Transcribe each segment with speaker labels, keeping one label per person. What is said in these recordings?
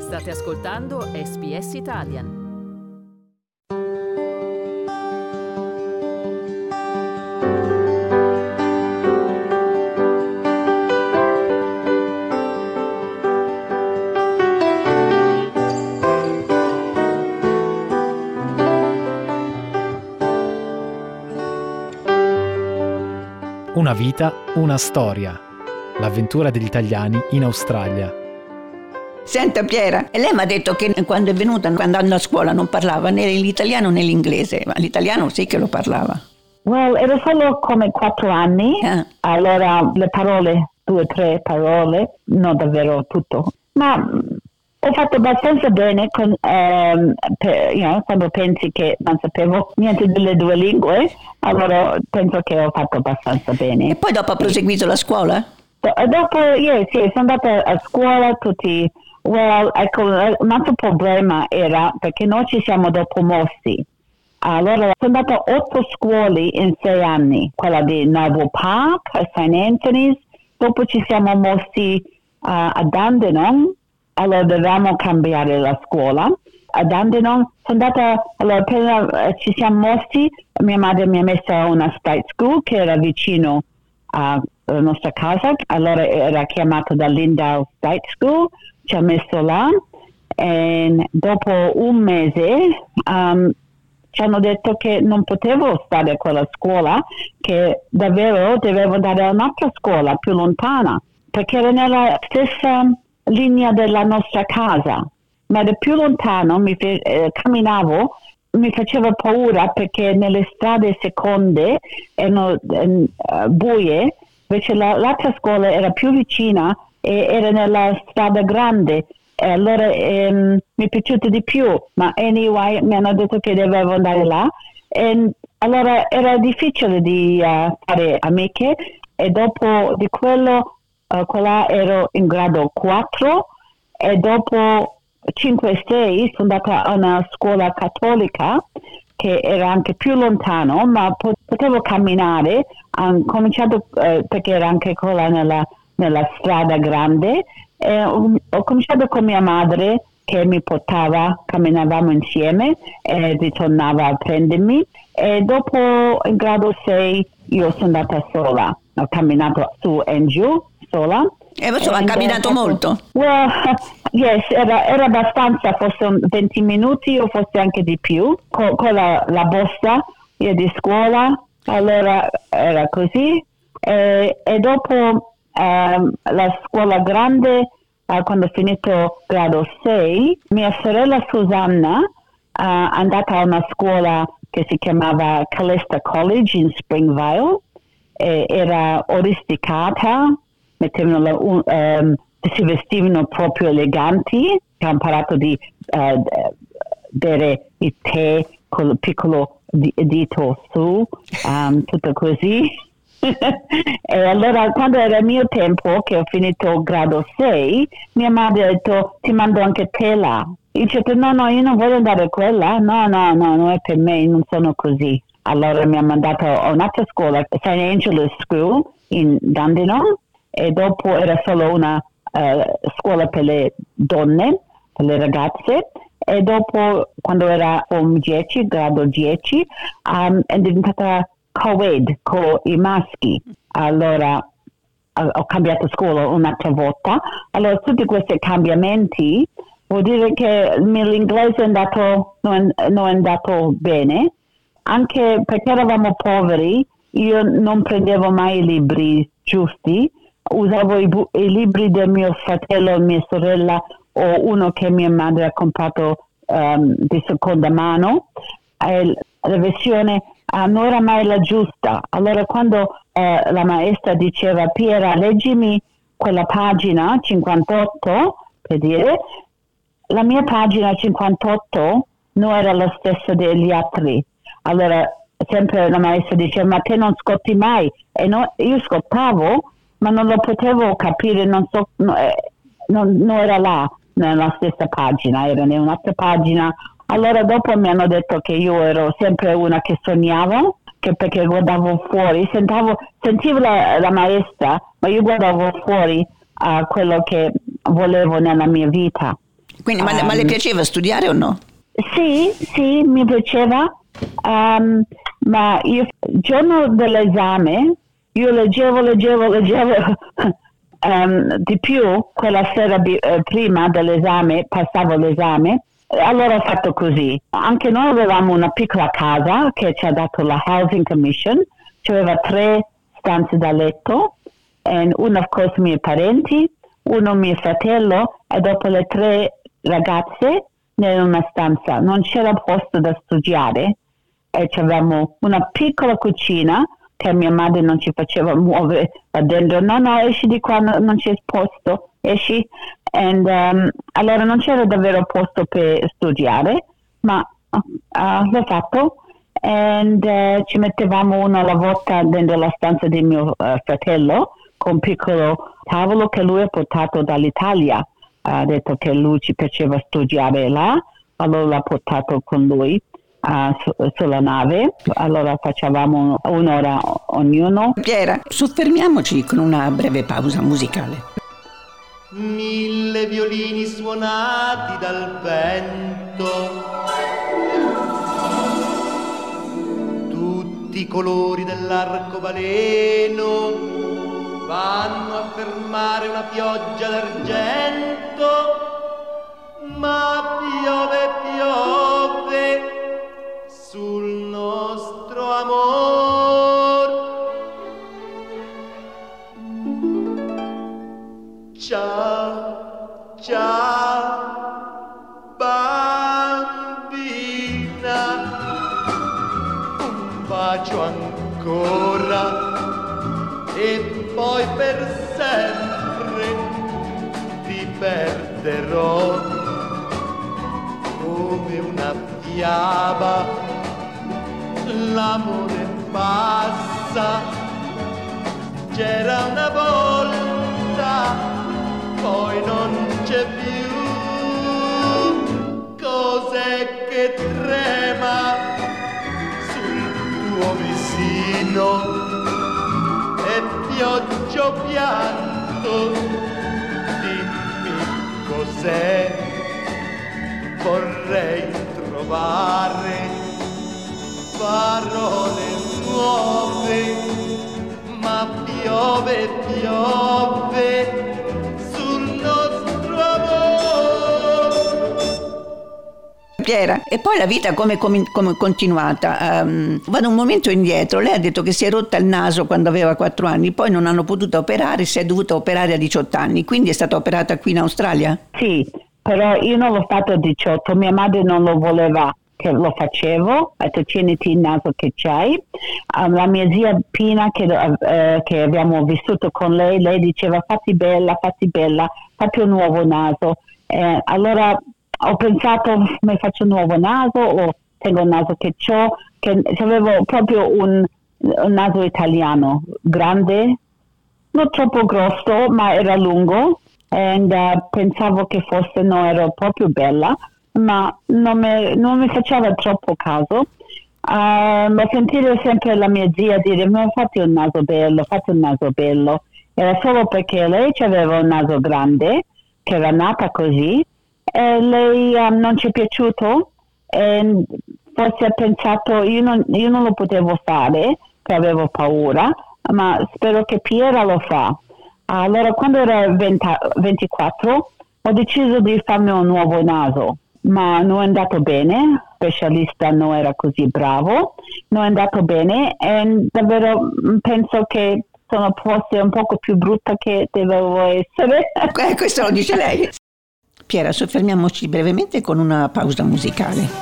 Speaker 1: State ascoltando SBS Italian.
Speaker 2: Una vita, una storia. L'avventura degli italiani in Australia.
Speaker 3: Senta Piera, e lei mi ha detto che quando è venuta, andando a scuola, non parlava né l'italiano né l'inglese, ma l'italiano sì che lo parlava.
Speaker 4: Well, era solo come 4 anni, allora le parole, 2 o 3 parole, non davvero tutto. Ma ho fatto abbastanza bene quando pensi che non sapevo niente delle 2 lingue, allora penso che ho fatto abbastanza bene.
Speaker 3: E poi dopo ha proseguito la scuola?
Speaker 4: Dopo, sì, sono andata a scuola tutti. Ecco, un altro problema era perché noi ci siamo dopo mossi. Allora sono andata a 8 scuole in 6 anni, quella di Noble Park, a St. Anthony's, dopo ci siamo mossi a Dandenong. Allora dovevamo cambiare la scuola. A Dandenong sono andata, allora appena ci siamo mossi, mia madre mi ha messo a una state school che era vicino alla nostra casa, allora era chiamato da Lindau State School, ci ha messo là e dopo un mese ci hanno detto che non potevo stare a quella scuola, che davvero dovevo andare a un'altra scuola più lontana, perché era nella stessa linea della nostra casa, ma era più lontano, camminavo, mi faceva paura perché nelle strade seconde erano buie, invece l'altra scuola era più vicina e era nella strada grande, e allora mi è piaciuto di più, ma anyway mi hanno detto che dovevo andare là e allora era difficile di fare amiche e dopo di quello quella ero in grado 4 e dopo 5-6 sono andata a una scuola cattolica che era anche più lontano, ma potevo camminare. Ho cominciato perché era anche quella nella strada grande. Ho cominciato con mia madre che mi portava, camminavamo insieme e ritornava a prendermi. E dopo in grado 6 io sono andata sola, ho camminato su e giù sola.
Speaker 3: E insomma ha camminato molto?
Speaker 4: Well, yes, era abbastanza, forse 20 minuti o forse anche di più, con la borsa di scuola, allora era così. E dopo la scuola grande, quando ho finito grado 6, mia sorella Susanna è andata a una scuola che si chiamava Calista College in Springvale, era oristicata, si vestivano proprio eleganti, ho imparato di bere il tè con il piccolo dito su, tutto così. E allora quando era il mio tempo, che ho finito grado 6, mia madre ha detto ti mando anche te là. Io ho detto no, io non voglio andare a quella, no, non è per me, non sono così. Allora mi ha mandato a un'altra scuola, St. Angela's School in Dandenong, e dopo era solo una scuola per le donne, per le ragazze, e dopo quando era grado 10 è diventata co-ed con i maschi. Allora ho cambiato scuola un'altra volta. Allora tutti questi cambiamenti vuol dire che l'inglese non è andato bene, anche perché eravamo poveri. Io non prendevo mai i libri giusti, usavo i libri del mio fratello e mia sorella o uno che mia madre ha comprato di seconda mano. La versione non era mai la giusta. Allora quando la maestra diceva Piera, leggimi quella pagina 58, per dire, la mia pagina 58 non era la stessa degli altri. Allora sempre la maestra diceva ma te non scotti mai, e no, io scottavo ma non lo potevo capire, non era là nella stessa pagina, era in un'altra pagina. Allora dopo mi hanno detto che io ero sempre una che sognavo, che perché guardavo fuori, sentivo la maestra, ma io guardavo fuori a quello che volevo nella mia vita.
Speaker 3: Quindi, ma le piaceva studiare o no?
Speaker 4: Sì, mi piaceva, ma io il giorno dell'esame io leggevo di più quella sera prima dell'esame, passavo l'esame. Allora ho fatto così. Anche noi avevamo una piccola casa che ci ha dato la Housing Commission, c'aveva 3 stanze da letto, e una con i miei parenti, uno mio fratello e dopo le 3 ragazze in una stanza. Non c'era posto da studiare e avevamo una piccola cucina che mia madre non ci faceva muovere da dentro. No, esci di qua, non c'è posto, esci. Allora non c'era davvero posto per studiare, ma l'ho fatto e ci mettevamo uno alla volta dentro la stanza di mio fratello con un piccolo tavolo che lui ha portato dall'Italia. Ha detto che lui ci piaceva studiare là, allora l'ha portato con lui sulla nave, allora facevamo un'ora ognuno.
Speaker 3: Piera, soffermiamoci con una breve pausa musicale.
Speaker 5: 1000 violini suonati dal vento, tutti i colori dell'arcobaleno vanno a fermare una pioggia d'argento, ma piove sul nostro amor. Ciao, bambina, un bacio ancora e poi per sempre ti perderò come una fiaba. L'amore passa, c'era una volta, poi non c'è più. Cos'è che trema sul tuo visino? E pioggia o pianto, dimmi cos'è. Vorrei trovare parole nuove, ma piove sul nostro amor.
Speaker 3: Piera, e poi la vita come continuata? Vado un momento indietro, lei ha detto che si è rotta il naso quando aveva 4 anni, poi non hanno potuto operare, si è dovuta operare a 18 anni, quindi è stata operata qui in Australia?
Speaker 4: Sì, però io non l'ho fatto a 18, mia madre non lo voleva che lo facevo, ha detto tieniti il naso che c'hai. La mia zia Pina che abbiamo vissuto con lei diceva fatti bella, fatti un nuovo naso. Allora ho pensato mi faccio un nuovo naso o tengo il naso che c'ho, che avevo proprio un naso italiano, grande, non troppo grosso ma era lungo e pensavo che forse non ero proprio bella, ma non mi faceva troppo caso. Ma sentire sempre la mia zia dire ma fatti un naso bello, era solo perché lei aveva un naso grande, che era nata così, e lei non ci è piaciuto e forse ha pensato io non lo potevo fare, che avevo paura, ma spero che Piera lo fa. Allora quando ero 24 ho deciso di farmi un nuovo naso, ma non è andato bene, il specialista non era così bravo, non è andato bene e davvero penso che sono forse un poco più brutta che dovevo essere.
Speaker 3: Questo lo dice lei. Piera, soffermiamoci brevemente con una pausa musicale.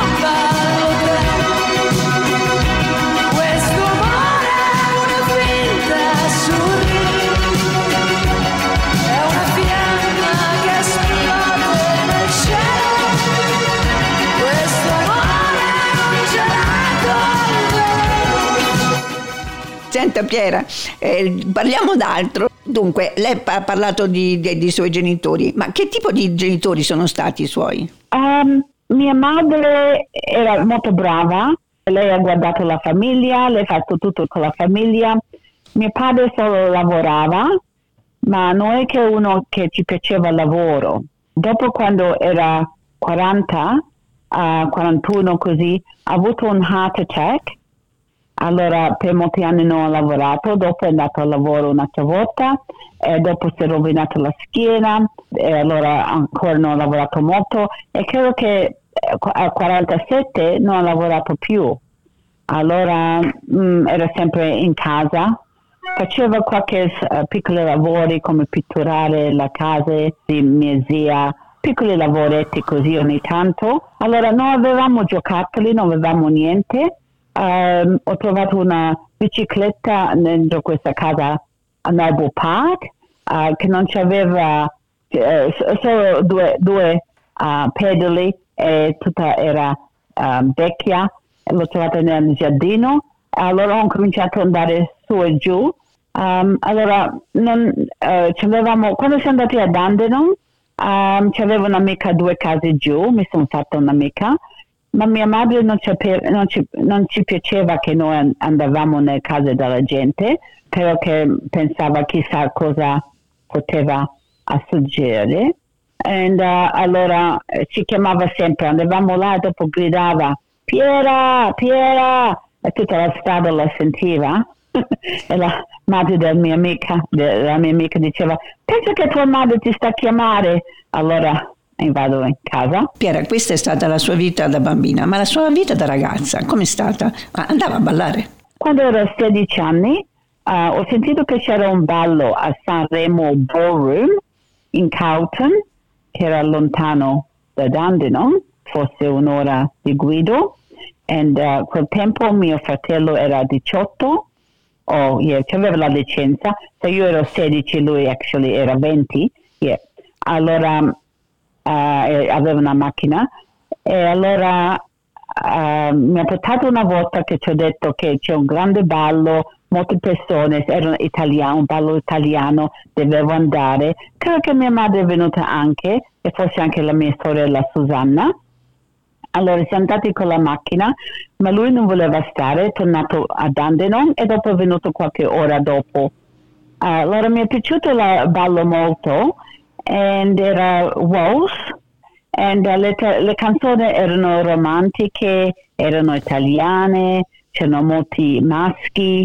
Speaker 6: Questo amore è una
Speaker 3: Senta Piera, parliamo d'altro. Dunque, lei ha parlato dei suoi genitori, ma che tipo di genitori sono stati i suoi?
Speaker 4: Mia madre era molto brava, lei ha guardato la famiglia, lei ha fatto tutto con la famiglia. Mio padre solo lavorava, ma non è che uno che ci piaceva il lavoro. Dopo, quando era 40, 41 così, ha avuto un heart attack. Allora per molti anni non ha lavorato, dopo è andato al lavoro un'altra volta, e dopo si è rovinato la schiena, e allora ancora non ha lavorato molto, e credo che a 47 non ha lavorato più. Allora era sempre in casa, faceva qualche piccoli lavori come pitturare la casa di mia zia, piccoli lavoretti così ogni tanto. Allora non avevamo giocattoli, non avevamo niente. Ho trovato una bicicletta dentro questa casa a Noble Park che non c'aveva solo due pedali e tutta era vecchia. L'ho trovata nel giardino. Allora ho cominciato ad andare su e giù. Allora quando siamo andati a Dandenong c'avevo un'amica 2 case giù, mi sono fatta un'amica. Ma mia madre non ci piaceva che noi andavamo nelle case della gente, perché pensava chissà cosa poteva suggerire. E allora ci chiamava sempre, andavamo là e dopo gridava Piera, Piera, e tutta la strada la sentiva. E la madre della mia amica diceva pensa che tua madre ti sta a chiamare. Allora vado in casa.
Speaker 3: Piera, questa è stata la sua vita da bambina, ma la sua vita da ragazza, com'è stata? Andava a ballare?
Speaker 4: Quando ero 16 anni ho sentito che c'era un ballo a Sanremo Ballroom in Cowton, che era lontano da Dandenong, forse un'ora di guido, e quel tempo mio fratello era 18, aveva la licenza, se io ero 16 lui actually era 20, allora aveva una macchina e allora mi ha portato una volta che ci ho detto che c'è un grande ballo, molte persone, erano italiani, un ballo italiano, dovevo andare. Credo che mia madre è venuta anche e forse anche la mia sorella Susanna. Allora siamo andati con la macchina, ma lui non voleva stare, è tornato a Dandenong e dopo è venuto qualche ora dopo. Allora mi è piaciuto il ballo molto. Ed era waltz, e le canzoni erano romantiche, erano italiane, c'erano molti maschi,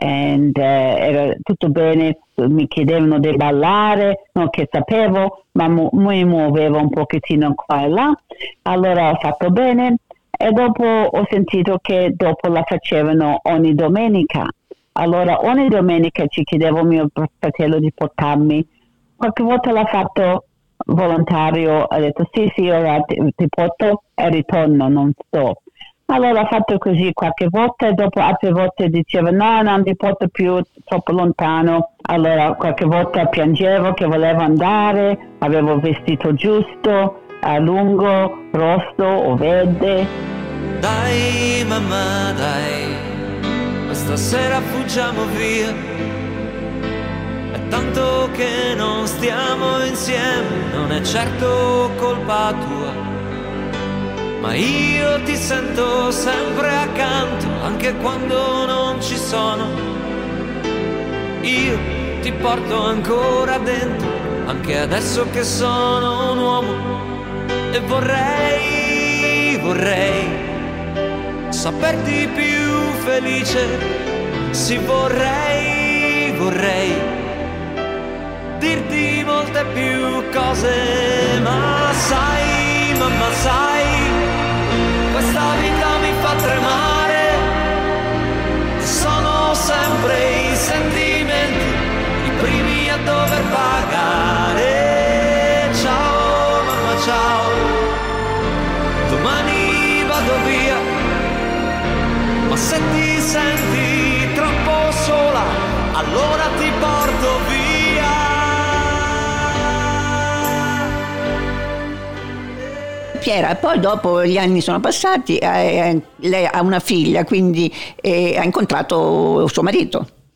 Speaker 4: era tutto bene, mi chiedevano di ballare, non che sapevo, ma mi muovevo un pochettino qua e là, allora ho fatto bene e dopo ho sentito che dopo la facevano ogni domenica, allora ogni domenica ci chiedevo mio fratello di portarmi. Qualche volta l'ha fatto volontario, ha detto sì, ora ti porto e ritorno, non sto. Allora ha fatto così qualche volta e dopo altre volte diceva no, non ti porto più, troppo lontano. Allora qualche volta piangevo che volevo andare, avevo il vestito giusto, a lungo, rosso o verde.
Speaker 6: Dai mamma, dai, questa sera fuggiamo via. Tanto che non stiamo insieme, non è certo colpa tua, ma io ti sento sempre accanto, anche quando non ci sono. Io ti porto ancora dentro, anche adesso che sono un uomo, e vorrei saperti più felice, sì vorrei dirti molte più cose, ma sai, mamma sai, questa vita mi fa tremare, sono sempre i sentimenti, i primi a dover pagare. Ciao mamma ciao, domani vado via, ma se ti senti troppo sola, allora ti porto via.
Speaker 3: Piera, poi dopo gli anni sono passati, lei ha una figlia, quindi ha incontrato suo marito.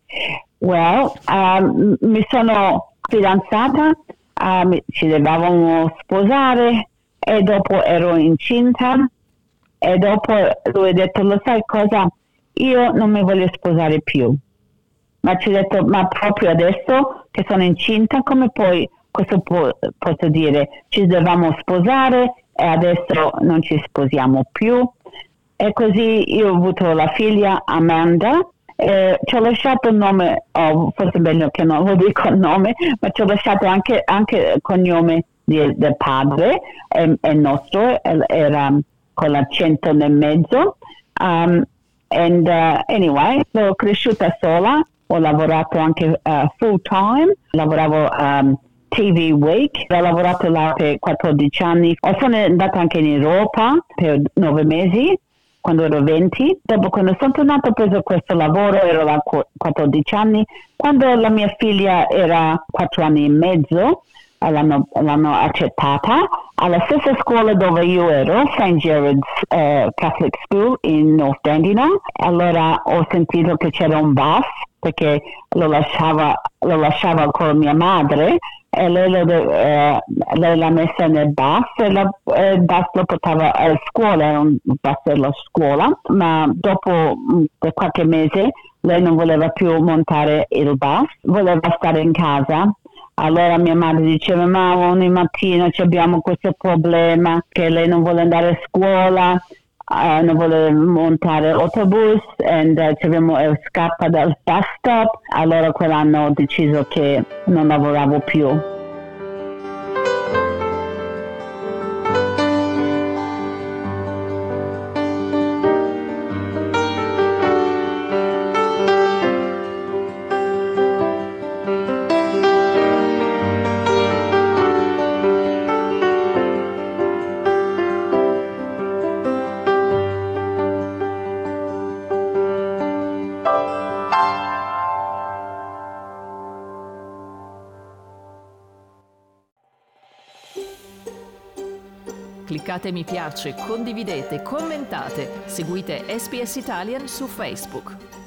Speaker 4: Well, mi sono fidanzata, ci dovevamo sposare e dopo ero incinta e dopo lui ha detto, lo sai cosa, io non mi voglio sposare più. Ma ci ha detto, ma proprio adesso che sono incinta, come poi, cosa posso dire? Ci dovevamo sposare e adesso non ci sposiamo più. E così io ho avuto la figlia Amanda. Ci ho lasciato il nome, forse è meglio che non lo dico il nome, ma ci ho lasciato anche il cognome del padre, e nostro era con l'accento nel mezzo. Anyway, sono cresciuta sola, ho lavorato anche full time, lavoravo TV Week, ho lavorato là per 14 anni, sono andata anche in Europa per 9 mesi, quando ero 20. Dopo, quando sono tornata, ho preso questo lavoro, ero là 14 anni. Quando la mia figlia era 4 anni e mezzo, l'hanno accettata alla stessa scuola dove io ero, St. Jared's Catholic School in North Dandenong. Allora ho sentito che c'era un bus, perché lo lasciava con mia madre, e lei l'ha messa nel bus e il bus lo portava alla scuola, era un bus della scuola, ma dopo qualche mese lei non voleva più montare il bus, voleva stare in casa. Allora mia madre diceva, ma ogni mattina abbiamo questo problema che lei non vuole andare a scuola, non vuole montare l'autobus e scappa dal bus stop. Allora quell'anno ho deciso che non lavoravo più.
Speaker 1: Cliccate mi piace, condividete, commentate, seguite SPS Italian su Facebook.